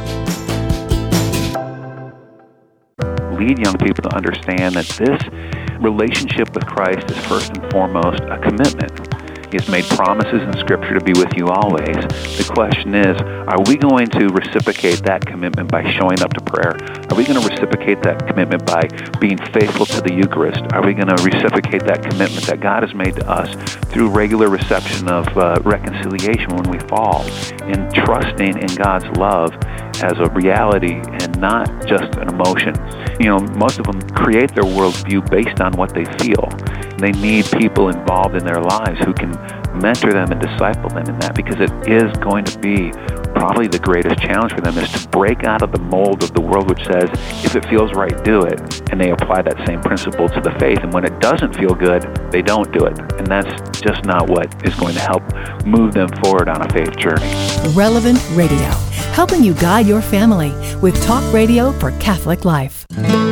Lead young people to understand that this relationship with Christ is first and foremost a commitment. He has made promises in Scripture to be with you always. The question is, are we going to reciprocate that commitment by showing up to prayer? Are we going to reciprocate that commitment by being faithful to the Eucharist? Are we going to reciprocate that commitment that God has made to us through regular reception of reconciliation when we fall, and trusting in God's love as a reality and not just an emotion? You know, most of them create their worldview based on what they feel. They need people involved in their lives who can mentor them and disciple them in that, because it is going to be probably the greatest challenge for them, is to break out of the mold of the world which says, if it feels right, do it. And they apply that same principle to the faith. And when it doesn't feel good, they don't do it. And that's just not what is going to help move them forward on a faith journey. Relevant Radio, helping you guide your family with talk radio for Catholic life.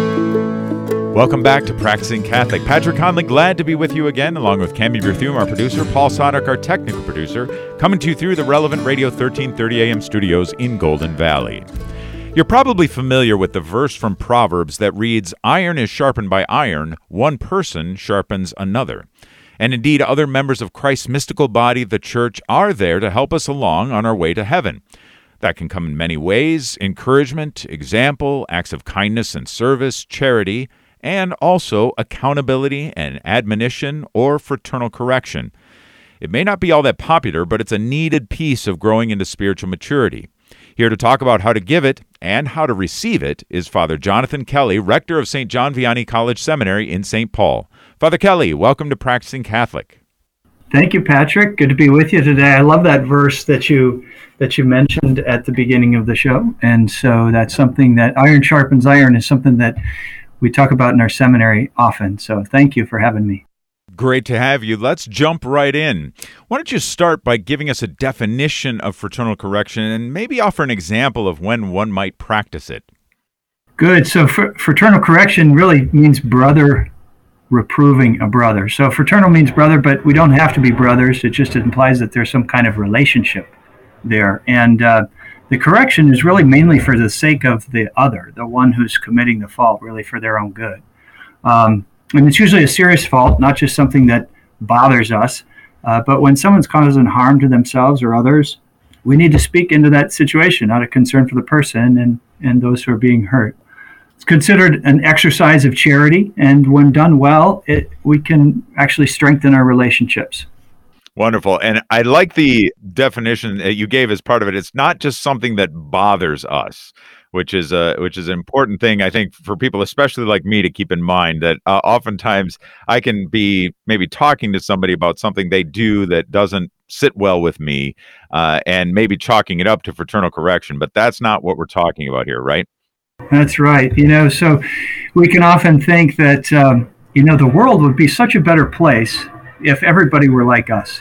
Welcome back to Practicing Catholic. Patrick Conley, glad to be with you again, along with Cami Berthum, our producer, Paul Sadek, our technical producer, coming to you through the Relevant Radio 1330 AM studios in Golden Valley. You're probably familiar with the verse from Proverbs that reads, "Iron is sharpened by iron, one person sharpens another." And indeed, other members of Christ's mystical body, the Church, are there to help us along on our way to heaven. That can come in many ways: encouragement, example, acts of kindness and service, charity, and also accountability and admonition or fraternal correction. It may not be all that popular, but it's a needed piece of growing into spiritual maturity. Here to talk about how to give it and how to receive it is Father Jonathan Kelly, rector of St. John Vianney College Seminary in St. Paul. Father Kelly, welcome to Practicing Catholic. Thank you, Patrick. Good to be with you today. I love that verse that you mentioned at the beginning of the show. And so that's something that iron sharpens iron is something that we talk about in our seminary often. So thank you for having me. Great to have you. Let's jump right in. Why don't you start by giving us a definition of fraternal correction and maybe offer an example of when one might practice it? Good. So fraternal correction really means brother reproving a brother. So fraternal means brother, but we don't have to be brothers. It just implies that there's some kind of relationship there. And the correction is really mainly for the sake of the other, the one who's committing the fault, really for their own good. And it's usually a serious fault, not just something that bothers us. But when someone's causing harm to themselves or others, we need to speak into that situation out of concern for the person and those who are being hurt. It's considered an exercise of charity, and when done well, we can actually strengthen our relationships. Wonderful. And I like the definition that you gave as part of it. It's not just something that bothers us, which is an important thing, I think, for people, especially like me, to keep in mind that oftentimes I can be maybe talking to somebody about something they do that doesn't sit well with me, and maybe chalking it up to fraternal correction. But that's not what we're talking about here, right? That's right. So we can often think that, the world would be such a better place if everybody were like us,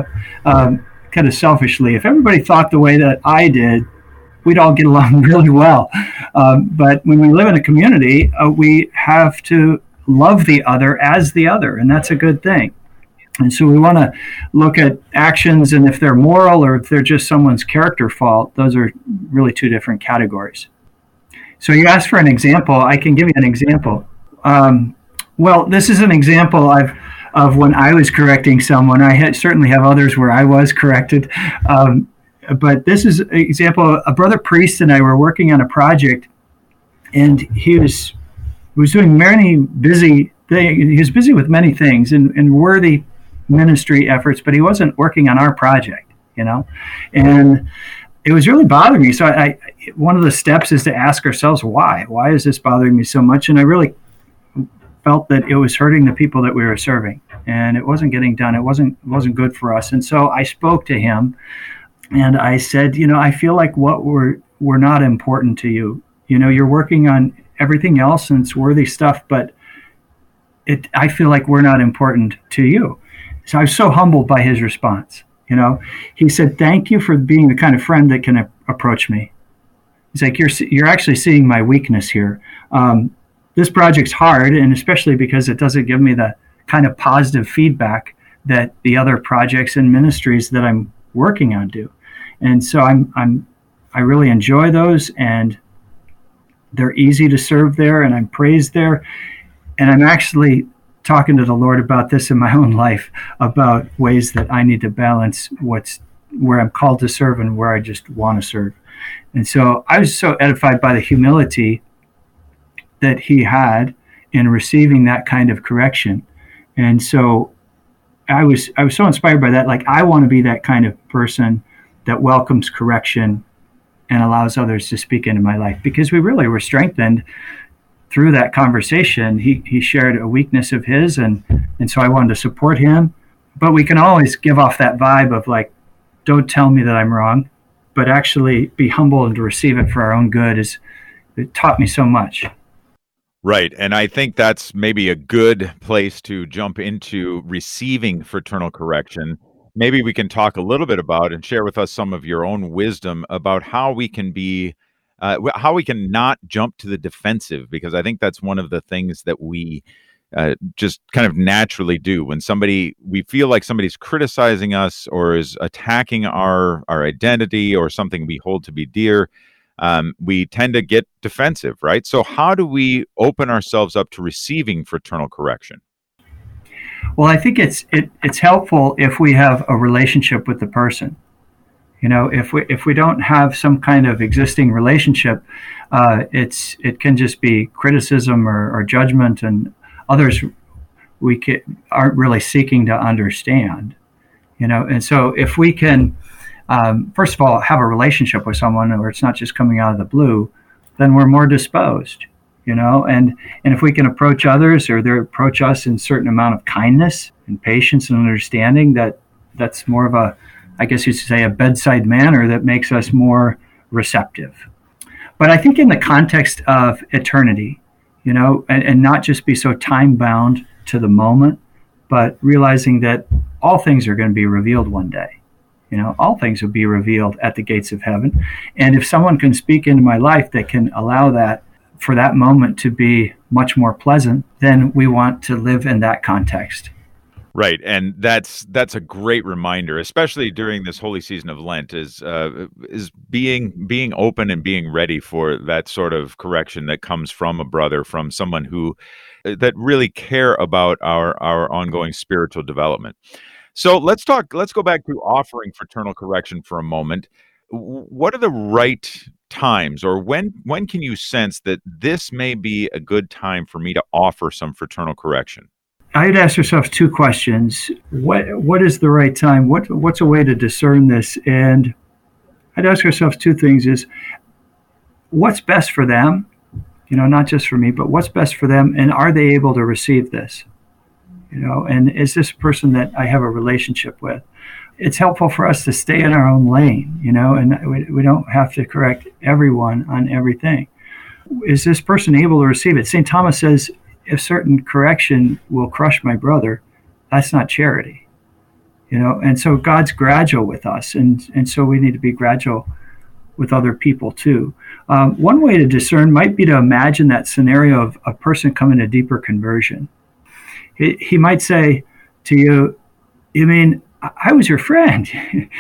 kind of selfishly. If everybody thought the way that I did, we'd all get along really well. But when we live in a community, we have to love the other as the other, and that's a good thing. And so we want to look at actions, and if they're moral or if they're just someone's character fault, those are really two different categories. So you asked for an example. I can give you an example. Well, this is an example of when I was correcting someone. I certainly have others where I was corrected. But this is an example. A brother priest and I were working on a project, and he was doing many busy things. He was busy with many things, and worthy ministry efforts, but he wasn't working on our project, and it was really bothering me. So one of the steps is to ask ourselves, why is this bothering me so much? And I really felt that it was hurting the people that we were serving, and it wasn't getting done. It wasn't good for us. And so I spoke to him, and I said, I feel like what we're not important to you. You're working on everything else, and it's worthy stuff, but I feel like we're not important to you. So I was so humbled by his response. He said, "Thank you for being the kind of friend that can approach me." He's like, "You're actually seeing my weakness here. This project's hard, and especially because it doesn't give me the kind of positive feedback that the other projects and ministries that I'm working on do. And so I really enjoy those, and they're easy to serve there, and I'm praised there. And I'm actually talking to the Lord about this in my own life, about ways that I need to balance where I'm called to serve and where I just want to serve." And so I was so edified by the humility that he had in receiving that kind of correction. And so I was so inspired by that. Like, I want to be that kind of person that welcomes correction and allows others to speak into my life, because we really were strengthened through that conversation. He shared a weakness of his, and so I wanted to support him. But we can always give off that vibe of like, don't tell me that I'm wrong, but actually be humble and to receive it for our own good. It taught me so much. Right. And I think that's maybe a good place to jump into receiving fraternal correction. Maybe we can talk a little bit about and share with us some of your own wisdom about how we can not jump to the defensive, because I think that's one of the things that we just kind of naturally do. When we feel like somebody's criticizing us or is attacking our identity or something we hold to be dear, we tend to get defensive, right? So how do we open ourselves up to receiving fraternal correction? Well, I think it's helpful if we have a relationship with the person. If we don't have some kind of existing relationship, it can just be criticism or judgment, and others aren't really seeking to understand. And so if we can, first of all, have a relationship with someone where it's not just coming out of the blue, then we're more disposed. And if we can approach others, or they approach us in a certain amount of kindness and patience and understanding, that's more of a, I guess you should say, a bedside manner that makes us more receptive. But I think in the context of eternity, and not just be so time bound to the moment, but realizing that all things are going to be revealed one day. All things will be revealed at the gates of heaven. And if someone can speak into my life that can allow that, for that moment to be much more pleasant, then we want to live in that context. Right, and that's a great reminder, especially during this holy season of Lent, is being open and being ready for that sort of correction that comes from a brother, from someone that really care about our ongoing spiritual development. So let's go back to offering fraternal correction for a moment. What are the right times, or when can you sense that this may be a good time for me to offer some fraternal correction? I'd ask yourself two questions. What is the right time? What's a way to discern this? And I'd ask ourselves two things: is what's best for them, not just for me, but what's best for them, and are they able to receive this? And is this a person that I have a relationship with? It's helpful for us to stay in our own lane, and we don't have to correct everyone on everything. Is this person able to receive it? St. Thomas says, if certain correction will crush my brother, that's not charity. And so God's gradual with us, and so we need to be gradual with other people too. One way to discern might be to imagine that scenario of a person coming to deeper conversion. He might say to you, "You mean I was your friend?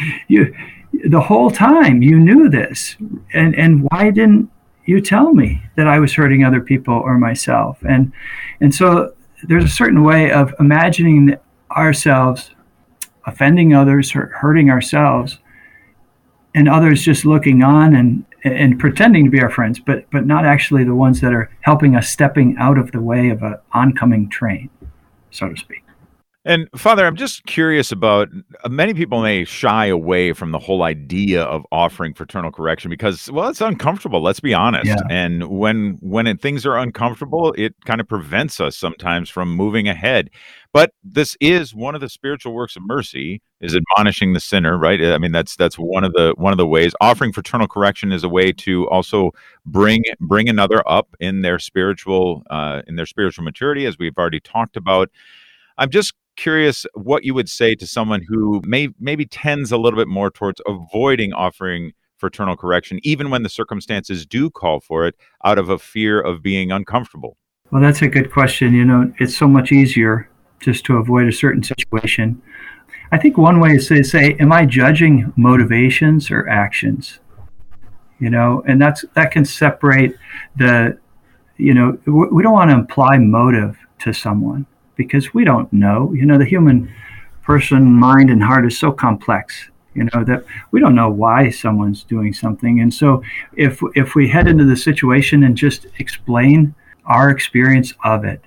The whole time you knew this, and why didn't you tell me that I was hurting other people or myself?" And so there's a certain way of imagining ourselves offending others or hurting ourselves, and others just looking on and pretending to be our friends, but not actually the ones that are helping us stepping out of the way of an oncoming train, so to speak. And Father, I'm just curious about many people may shy away from the whole idea of offering fraternal correction because, well, it's uncomfortable. Let's be honest. Yeah. And things are uncomfortable, it kind of prevents us sometimes from moving ahead. But this is one of the spiritual works of mercy, is admonishing the sinner, right? I mean, that's one of the ways. Offering fraternal correction is a way to also bring another up in their spiritual maturity, as we've already talked about. I'm just curious what you would say to someone who maybe tends a little bit more towards avoiding offering fraternal correction, even when the circumstances do call for it, out of a fear of being uncomfortable. Well, that's a good question. You know, it's so much easier just to avoid a certain situation. I think one way is to say, am I judging motivations or actions? You know, and that can separate we don't want to imply motive to someone, because we don't know. You know, the human person, mind, and heart is so complex, you know, that we don't know why someone's doing something. And so if we head into the situation and just explain our experience of it,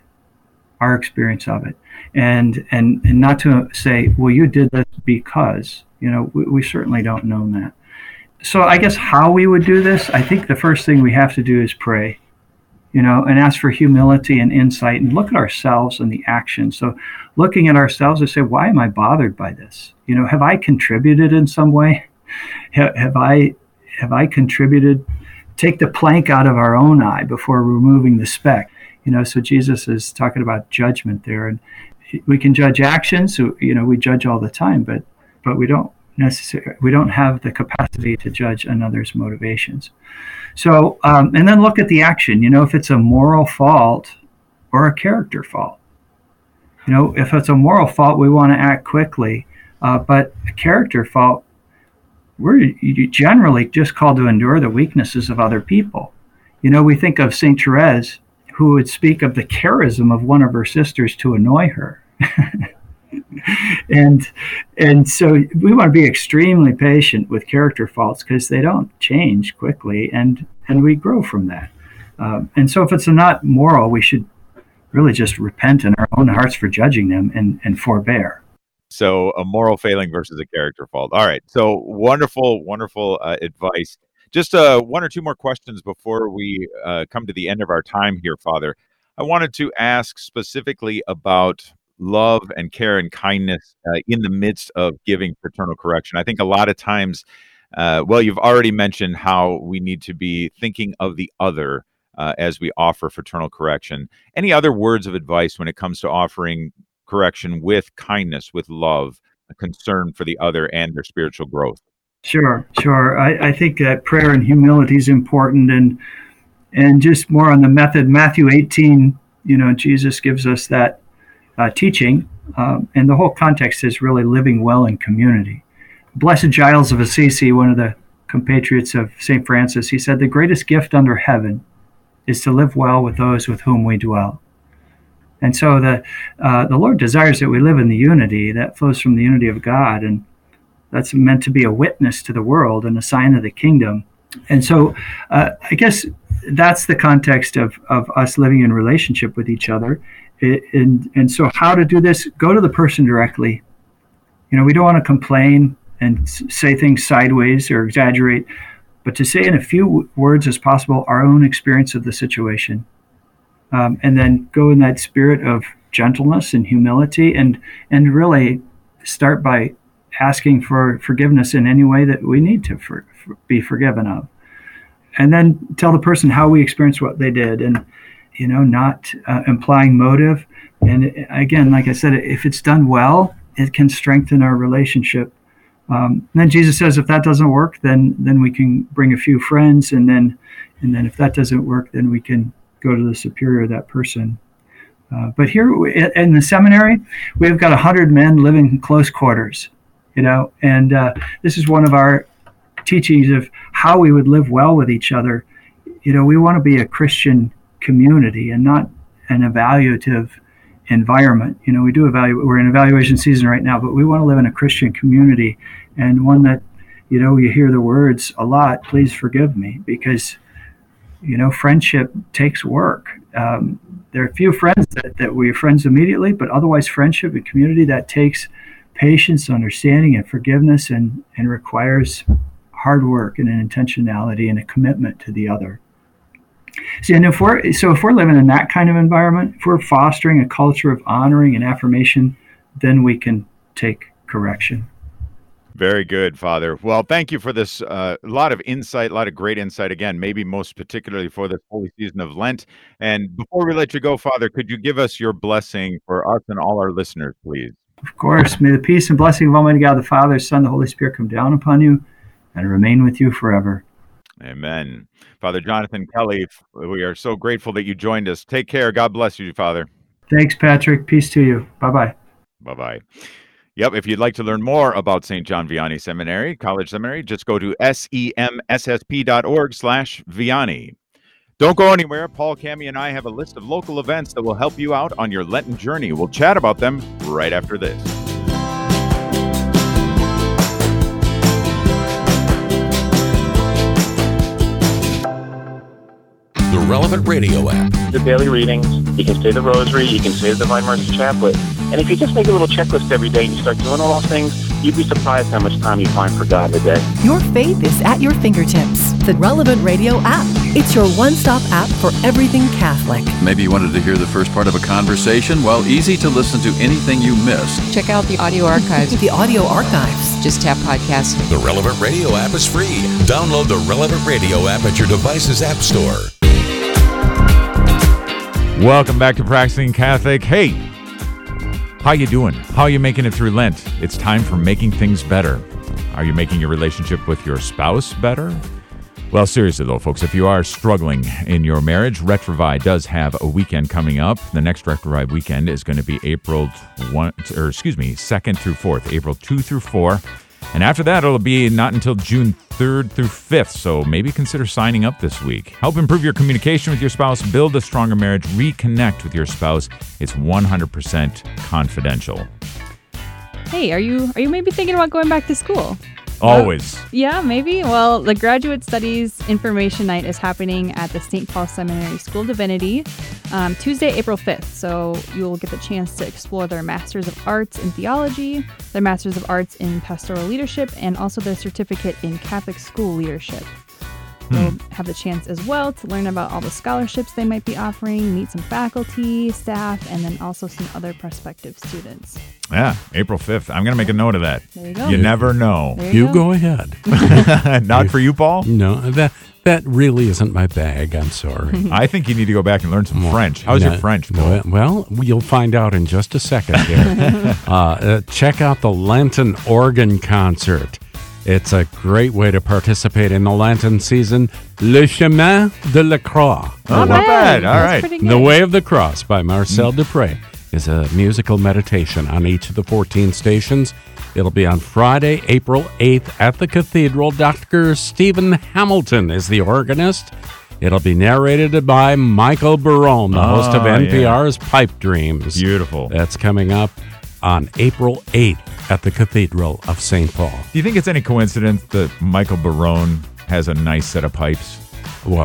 and not to say, well, you did this because, you know, we certainly don't know that. So I guess how we would do this, I think the first thing we have to do is pray, you know, and ask for humility and insight, and look at ourselves and the action. So looking at ourselves and say, why am I bothered by this? You know, have I contributed in some way? Have I contributed? Take the plank out of our own eye before removing the speck. You know, so Jesus is talking about judgment there, and we can judge actions. So, you know, we judge all the time, but we don't have the capacity to judge another's motivations. So, and then look at the action, you know, if it's a moral fault or a character fault. You know, if it's a moral fault, we want to act quickly, but a character fault, we're generally just called to endure the weaknesses of other people. You know, we think of St. Therese, who would speak of the charism of one of her sisters to annoy her. And so we want to be extremely patient with character faults, because they don't change quickly, and we grow from that. And so if it's not moral, we should really just repent in our own hearts for judging them and forbear. So a moral failing versus a character fault. All right. So wonderful advice. Just one or two more questions before we come to the end of our time here, Father. I wanted to ask specifically about love and care and kindness in the midst of giving fraternal correction. I think a lot of times, you've already mentioned how we need to be thinking of the other as we offer fraternal correction. Any other words of advice when it comes to offering correction with kindness, with love, a concern for the other and their spiritual growth? Sure. I think that prayer and humility is important, and just more on the method. Matthew 18, you know, Jesus gives us that teaching, and the whole context is really living well in community. Blessed Giles of Assisi, one of the compatriots of St. Francis, he said, the greatest gift under heaven is to live well with those with whom we dwell. And so the Lord desires that we live in the unity that flows from the unity of God, and that's meant to be a witness to the world and a sign of the kingdom. And so I guess that's the context of us living in relationship with each other. And so how to do this? Go to the person directly. You know, we don't want to complain and say things sideways or exaggerate, but to say in a few words as possible our own experience of the situation. And then go in that spirit of gentleness and humility, and really start by asking for forgiveness in any way that we need to be forgiven of. And then tell the person how we experienced what they did, and, you know, not implying motive. And again, like I said, if it's done well, it can strengthen our relationship. Then Jesus says, if that doesn't work, then we can bring a few friends, and then if that doesn't work, then we can go to the superior of that person. But here in the seminary, we've got 100 men living in close quarters, you know, and this is one of our teachings of how we would live well with each other. You know, we want to be a Christian community and not an evaluative environment. You know, we're in evaluation season right now, but we want to live in a Christian community, and one that, you know, you hear the words a lot, please forgive me, because, you know, friendship takes work. There are few friends that we're friends immediately, but otherwise friendship and community, that takes patience, understanding, and forgiveness, and requires hard work and an intentionality and a commitment to the other. See, and if we're living in that kind of environment, if we're fostering a culture of honoring and affirmation, then we can take correction. Very good, Father. Well, thank you for this. A lot of insight, a lot of great insight. Again, maybe most particularly for this holy season of Lent. And before we let you go, Father, could you give us your blessing for us and all our listeners, please? Of course. May the peace and blessing of Almighty God, the Father, Son, the Holy Spirit come down upon you and remain with you forever. Amen. Father Jonathan Kelly, we are so grateful that you joined us. Take care. God bless you, Father. Thanks, Patrick. Peace to you. Bye-bye. Bye-bye. Yep, if you'd like to learn more about St. John Vianney Seminary, College Seminary, just go to semssp.org/Vianney. Don't go anywhere. Paul, Cami, and I have a list of local events that will help you out on your Lenten journey. We'll chat about them right after this. The Relevant Radio app. The daily readings, you can say the rosary, you can say the Divine Mercy Chaplet. And if you just make a little checklist every day and you start doing all those things, you'd be surprised how much time you find for God a day. Your faith is at your fingertips. The Relevant Radio app. It's your one-stop app for everything Catholic. Maybe you wanted to hear the first part of a conversation? Well, easy to listen to anything you missed. Check out the audio archives. The audio archives. Just tap podcast. The Relevant Radio app is free. Download the Relevant Radio app at your device's app store. Welcome back to Practicing Catholic. Hey, how you doing? How are you making it through Lent? It's time for making things better. Are you making your relationship with your spouse better? Well, seriously though, folks, if you are struggling in your marriage, Retrovive does have a weekend coming up. The next Retrovive weekend is going to be April 2nd through 4th, April 2 through 4. And after that, it'll be not until June 3rd through 5th, so maybe consider signing up this week. Help improve your communication with your spouse, build a stronger marriage, reconnect with your spouse. It's 100% confidential. Hey, are you maybe thinking about going back to school? Always. Yeah, maybe. Well, the Graduate Studies Information Night is happening at the St. Paul Seminary School of Divinity Tuesday, April 5th. So you'll get the chance to explore their Masters of Arts in Theology, their Masters of Arts in Pastoral Leadership, and also their Certificate in Catholic School Leadership. You'll have the chance as well to learn about all the scholarships they might be offering, meet some faculty, staff, and then also some other prospective students. Yeah, April 5th. I'm going to make a note of that. There you go. You never know. You go ahead. Not for you, Paul? No, that really isn't my bag. I'm sorry. I think you need to go back and learn some French. How's your French, Paul? Well, you'll find out in just a second here. Check out the Lenten organ concert. It's a great way to participate in the Lenten season. Le Chemin de la Croix. Oh, not bad. All right. The Way of the Cross by Marcel Dupré is a musical meditation on each of the 14 stations. It'll be on Friday, April 8th at the Cathedral. Dr. Stephen Hamilton is the organist. It'll be narrated by Michael Barone, the host of NPR's Pipe Dreams. Beautiful. That's coming up on April 8th at the Cathedral of St. Paul. Do you think it's any coincidence that Michael Barone has a nice set of pipes? Well,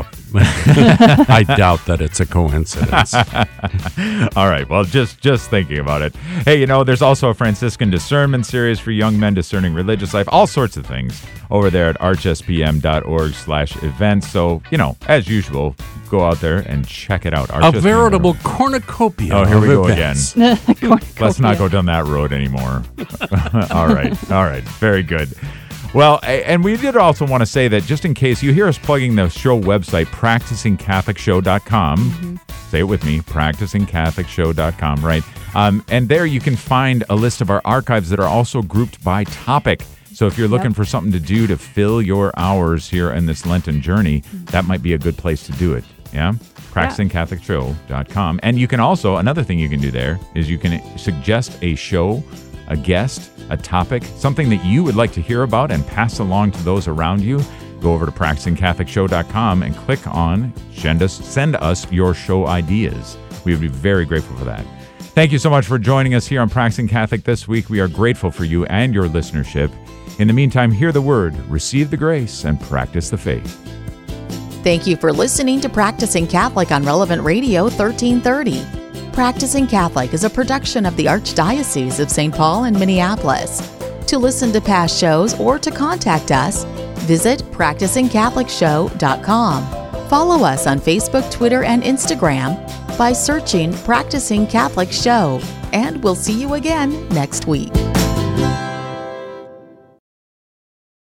I doubt that it's a coincidence. All right. Well, just thinking about it. Hey, there's also a Franciscan discernment series for young men discerning religious life, all sorts of things over there at archspm.org/events. So, as usual, go out there and check it out. A veritable cornucopia. Oh, here we go events. again. Let's not go down that road anymore. All right. Very good. Well, and we did also want to say that just in case you hear us plugging the show website, practicingcatholicshow.com. Say it with me, practicingcatholicshow.com, right? And there you can find a list of our archives that are also grouped by topic. So if you're looking for something to do to fill your hours here in this Lenten journey, that might be a good place to do it. Yeah? practicingcatholicshow.com. And you can also, another thing you can do there is you can suggest a show, a guest, a topic, something that you would like to hear about and pass along to those around you. Go over to practicingcatholicshow.com and click on send us your show ideas. We would be very grateful for that. Thank you so much for joining us here on Practicing Catholic this week. We are grateful for you and your listenership. In the meantime, hear the word, receive the grace, and practice the faith. Thank you for listening to Practicing Catholic on Relevant Radio 1330. Practicing Catholic is a production of the Archdiocese of St. Paul and Minneapolis. To listen to past shows or to contact us, visit practicingcatholicshow.com. Follow us on Facebook, Twitter, and Instagram by searching Practicing Catholic Show. And we'll see you again next week.